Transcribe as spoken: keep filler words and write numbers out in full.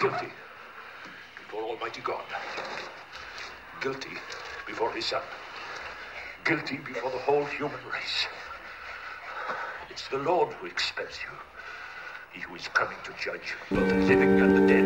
Guilty before Almighty God. Guilty before his son. Guilty before the whole human race. It's the Lord who expels you. He who is coming to judge both the living and the dead.